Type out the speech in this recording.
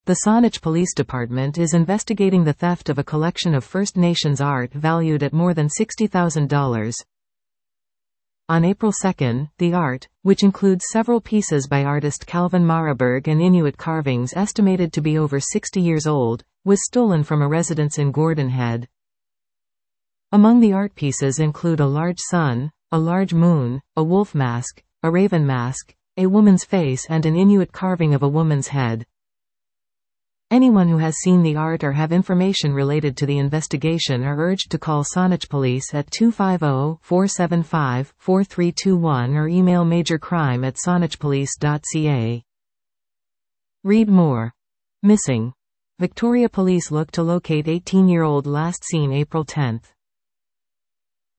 The Saanich Police Department is investigating the theft of a collection of First Nations art valued at more than $60,000. On April 2, the art, which includes several pieces by artist Calvin Maraberg and Inuit carvings estimated to be over 60 years old, was stolen from a residence in Gordon Head. Among the art pieces include a large sun, a large moon, a wolf mask, a raven mask, a woman's face and an Inuit carving of a woman's head. Anyone who has seen the art or have information related to the investigation are urged to call Saanich Police at 250-475-4321 or email majorcrime@saanichpolice.ca. Read more. Missing. Victoria Police look to locate 18-year-old last seen April 10.